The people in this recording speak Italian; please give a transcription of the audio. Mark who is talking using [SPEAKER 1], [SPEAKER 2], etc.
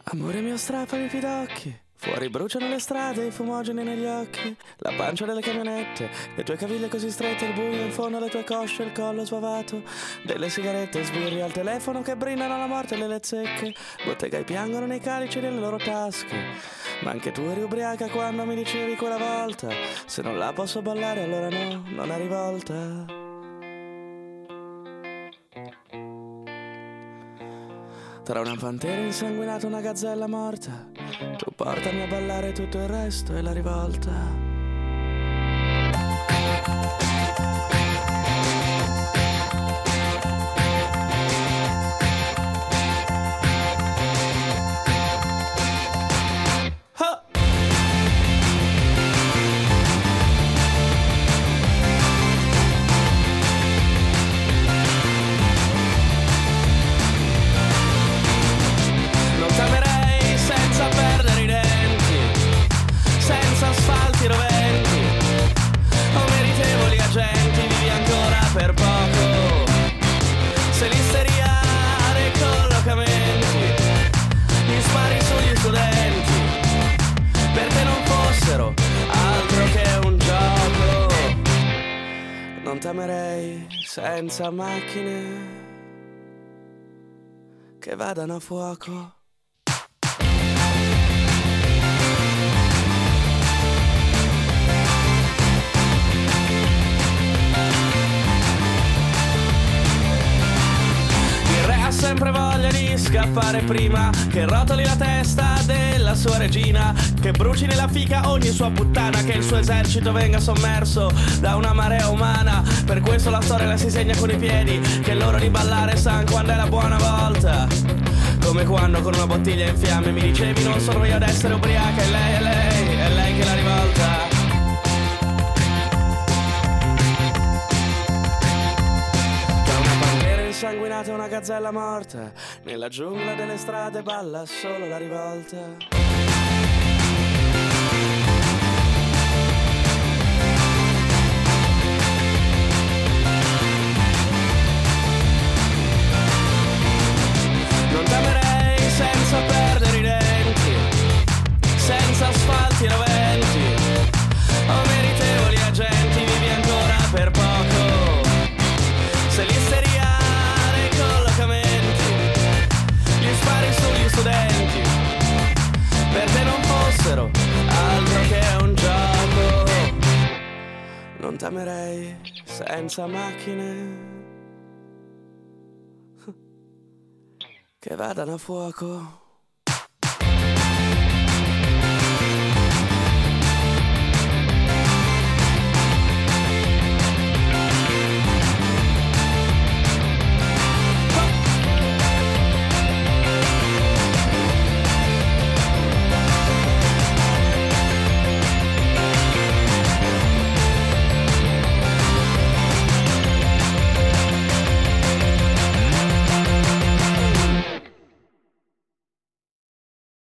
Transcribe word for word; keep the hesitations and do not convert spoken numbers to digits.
[SPEAKER 1] Amore mio, strappami i pidocchi. Fuori bruciano le strade, i fumogeni negli occhi, la pancia delle camionette, le tue caviglie così strette, il buio in fondo alle tue cosce, il collo sbavato delle sigarette, sbirri al telefono che brindano la morte e le lezzecche, bottega piangono nei calici delle loro tasche. Ma anche tu eri ubriaca quando mi dicevi quella volta: se non la posso ballare allora no, non è rivolta. Tra una pantera insanguinata e una gazzella morta, tu portami a ballare, tutto il resto è la rivolta. Per poco, se l'isteria dei collocamenti gli spari sugli studenti, perché non fossero altro che un gioco. Non t'amerei senza macchine che vadano a fuoco. Ha sempre voglia di scappare prima che rotoli la testa della sua regina, che bruci nella fica ogni sua puttana, che il suo esercito venga sommerso da una marea umana. Per questo la storia la si segna con i piedi, che l'ora di ballare san quando è la buona volta. Come quando con una bottiglia in fiamme mi dicevi: non sono io ad essere ubriaca, è lei, è lei, è lei che la rivolta. Sanguinata una gazzella morta, nella giungla delle strade balla solo la rivolta. Non t'amerei senza perdere i denti, senza asfalti e roventi, o meritevoli agenti, vivi ancora per poco. Se l'isteria spari sugli studenti, perché non fossero altro che un gioco. Non t'amerei senza macchine che vadano a fuoco.